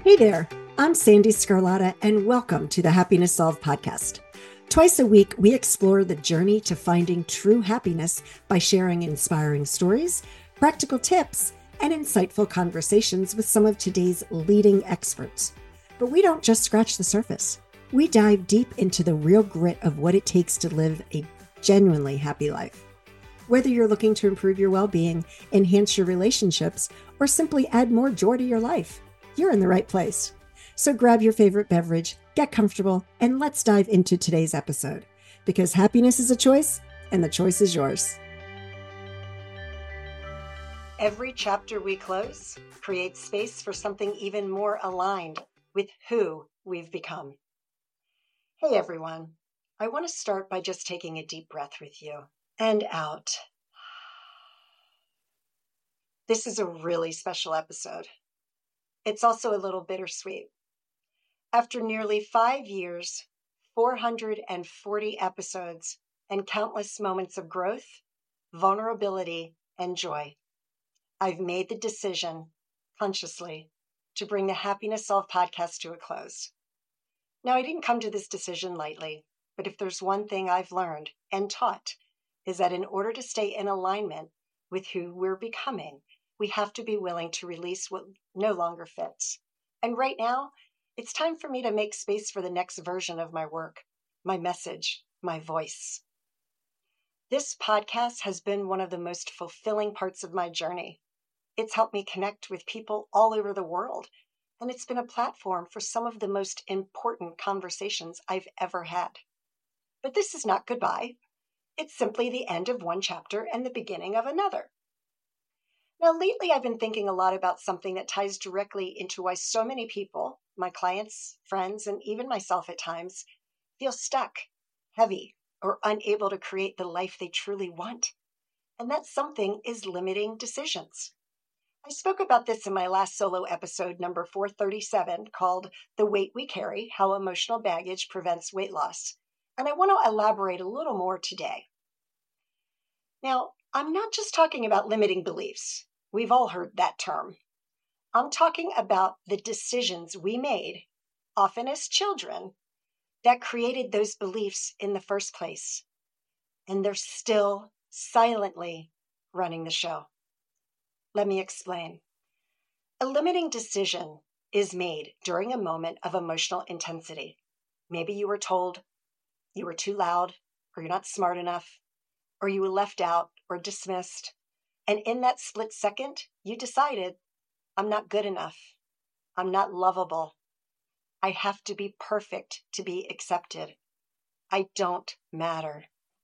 Hey there, I'm Sandy Scarlatta, and welcome to the Happiness Solved podcast. Twice a week, we explore the journey to finding true happiness by sharing inspiring stories, practical tips, and insightful conversations with some of today's leading experts. But we don't just scratch the surface. We dive deep into the real grit of what it takes to live a genuinely happy life. Whether you're looking to improve your well-being, enhance your relationships, or simply add more joy to your life, you're in the right place. So grab your favorite beverage, get comfortable, and let's dive into today's episode. Because happiness is a choice, and the choice is yours. Every chapter we close creates space for something even more aligned with who we've become. Hey everyone, I want to start by just taking a deep breath with you and out. This is a really special episode. It's also a little bittersweet. After nearly 5 years, 440 episodes, and countless moments of growth, vulnerability, and joy, I've made the decision, consciously, to bring the Happiness Solved podcast to a close. Now, I didn't come to this decision lightly, but if there's one thing I've learned and taught, is that in order to stay in alignment with who we're becoming, we have to be willing to release what no longer fits. And right now, it's time for me to make space for the next version of my work, my message, my voice. This podcast has been one of the most fulfilling parts of my journey. It's helped me connect with people all over the world, and it's been a platform for some of the most important conversations I've ever had. But this is not goodbye. It's simply the end of one chapter and the beginning of another. Now, lately, I've been thinking a lot about something that ties directly into why so many people, my clients, friends, and even myself at times, feel stuck, heavy, or unable to create the life they truly want. And that something is limiting decisions. I spoke about this in my last solo episode, number 437, called The Weight We Carry, How Emotional Baggage Prevents Weight Loss. And I want to elaborate a little more today. Now, I'm not just talking about limiting beliefs. We've all heard that term. I'm talking about the decisions we made, often as children, that created those beliefs in the first place. And they're still silently running the show. Let me explain. A limiting decision is made during a moment of emotional intensity. Maybe you were told you were too loud, or you're not smart enough, or you were left out or dismissed. And in that split second, you decided, I'm not good enough. I'm not lovable. I have to be perfect to be accepted. I don't matter.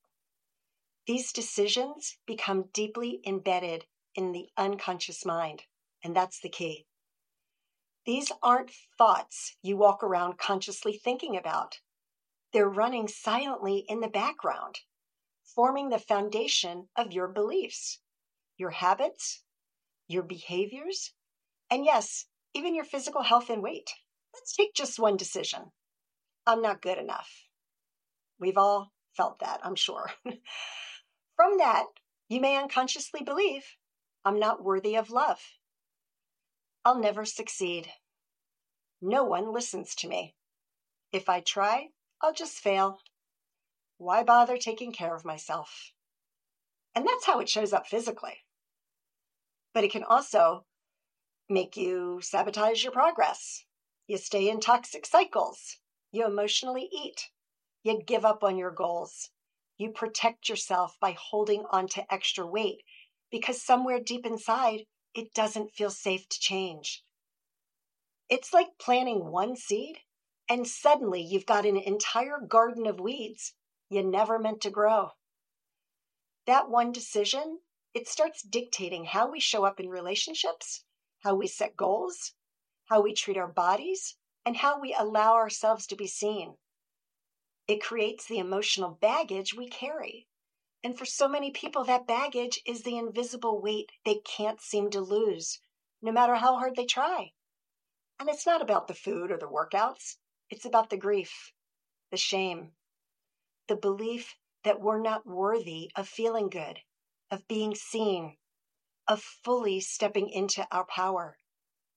These decisions become deeply embedded in the unconscious mind, and that's the key. These aren't thoughts you walk around consciously thinking about. They're running silently in the background, forming the foundation of your beliefs, your habits, your behaviors, and yes, even your physical health and weight. Let's take just one decision. I'm not good enough. We've all felt that, I'm sure. From that, you may unconsciously believe, I'm not worthy of love. I'll never succeed. No one listens to me. If I try, I'll just fail. Why bother taking care of myself? And that's how it shows up physically. But it can also make you sabotage your progress. You stay in toxic cycles. You emotionally eat. You give up on your goals. You protect yourself by holding on to extra weight because somewhere deep inside, it doesn't feel safe to change. It's like planting one seed and suddenly you've got an entire garden of weeds you never meant to grow. That one decision, it starts dictating how we show up in relationships, how we set goals, how we treat our bodies, and how we allow ourselves to be seen. It creates the emotional baggage we carry. And for so many people, that baggage is the invisible weight they can't seem to lose, no matter how hard they try. And it's not about the food or the workouts. It's about the grief, the shame, the belief that we're not worthy of feeling good, of being seen, of fully stepping into our power.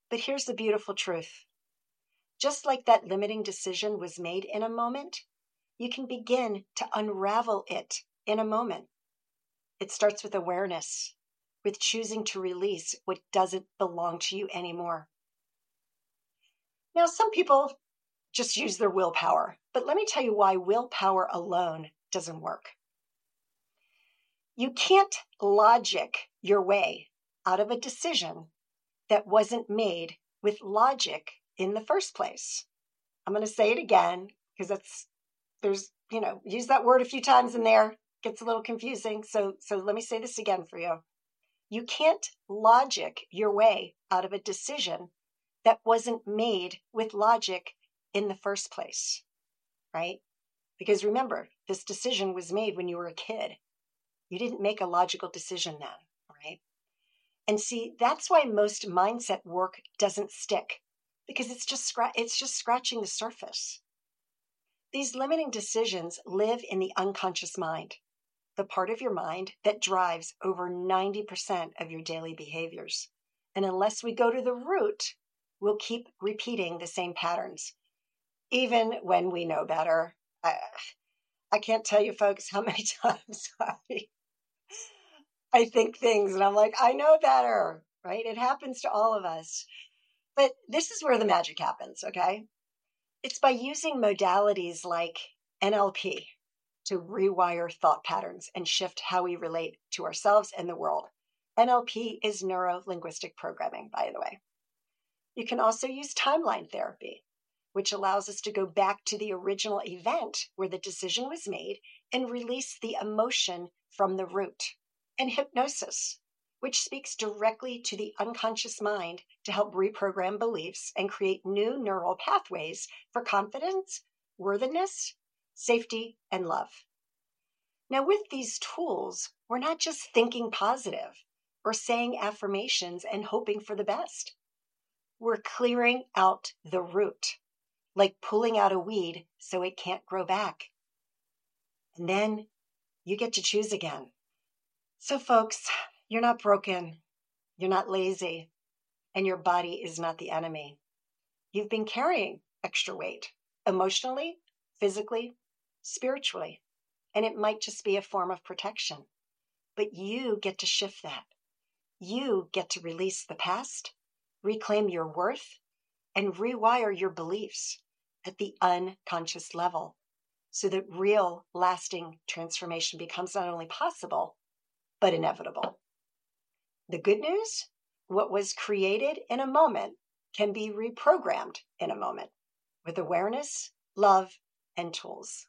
But here's the beautiful truth. Just like that limiting decision was made in a moment, you can begin to unravel it in a moment. It starts with awareness, with choosing to release what doesn't belong to you anymore. Now, some people just use their willpower, but let me tell you why willpower alone doesn't work. You can't logic your way out of a decision that wasn't made with logic in the first place. I'm going to say it again because use that word a few times in there. Gets a little confusing. So let me say this again for you. You can't logic your way out of a decision that wasn't made with logic in the first place, right? Because remember, this decision was made when you were a kid. You didn't make a logical decision then, right? And see, that's why most mindset work doesn't stick, because it's just scratching the surface. These limiting decisions live in the unconscious mind, the part of your mind that drives over 90% of your daily behaviors. And unless we go to the root, we'll keep repeating the same patterns, even when we know better. I can't tell you folks how many times I think things and I'm like, I know better, right? It happens to all of us. But this is where the magic happens, okay? It's by using modalities like NLP to rewire thought patterns and shift how we relate to ourselves and the world. NLP is neuro-linguistic programming, by the way. You can also use timeline therapy, which allows us to go back to the original event where the decision was made and release the emotion from the root. And hypnosis, which speaks directly to the unconscious mind to help reprogram beliefs and create new neural pathways for confidence, worthiness, safety, and love. Now, with these tools, we're not just thinking positive or saying affirmations and hoping for the best. We're clearing out the root, like pulling out a weed so it can't grow back. And then you get to choose again. So folks, you're not broken, you're not lazy, and your body is not the enemy. You've been carrying extra weight, emotionally, physically, spiritually, and it might just be a form of protection. But you get to shift that. You get to release the past, reclaim your worth, and rewire your beliefs at the unconscious level so that real, lasting transformation becomes not only possible, but inevitable. The good news, what was created in a moment can be reprogrammed in a moment with awareness, love, and tools.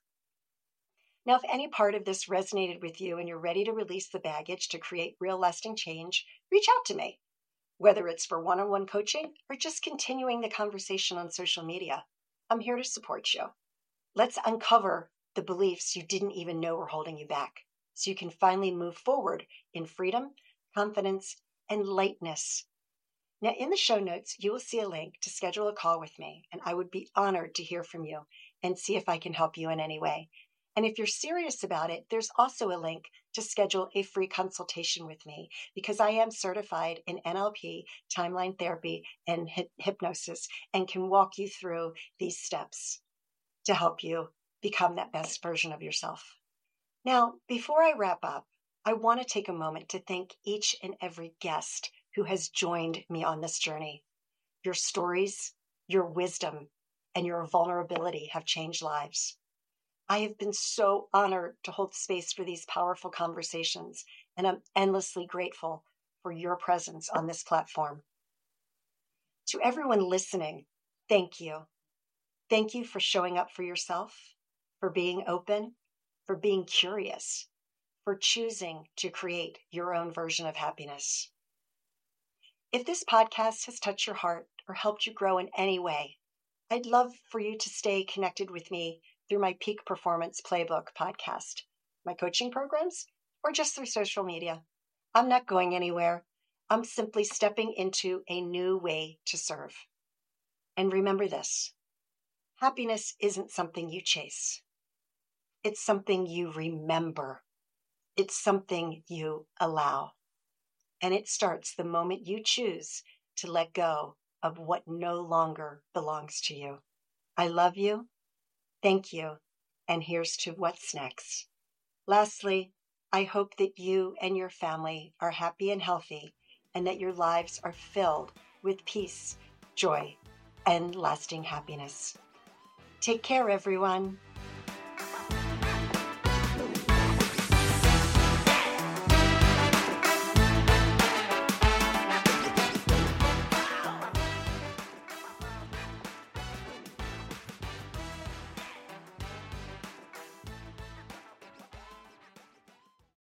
Now, if any part of this resonated with you and you're ready to release the baggage to create real lasting change, reach out to me, whether it's for one-on-one coaching or just continuing the conversation on social media. I'm here to support you. Let's uncover the beliefs you didn't even know were holding you back, so you can finally move forward in freedom, confidence, and lightness. Now, in the show notes, you will see a link to schedule a call with me, and I would be honored to hear from you and see if I can help you in any way. And if you're serious about it, there's also a link to schedule a free consultation with me because I am certified in NLP, timeline therapy, and hypnosis, and can walk you through these steps to help you become that best version of yourself. Now, before I wrap up, I want to take a moment to thank each and every guest who has joined me on this journey. Your stories, your wisdom, and your vulnerability have changed lives. I have been so honored to hold space for these powerful conversations, and I'm endlessly grateful for your presence on this platform. To everyone listening, thank you. Thank you for showing up for yourself, for being open, for being curious, for choosing to create your own version of happiness. If this podcast has touched your heart or helped you grow in any way, I'd love for you to stay connected with me through my Peak Performance Playbook podcast, my coaching programs, or just through social media. I'm not going anywhere. I'm simply stepping into a new way to serve. And remember this, happiness isn't something you chase. It's something you remember. It's something you allow. And it starts the moment you choose to let go of what no longer belongs to you. I love you. Thank you. And here's to what's next. Lastly, I hope that you and your family are happy and healthy, and that your lives are filled with peace, joy, and lasting happiness. Take care, everyone.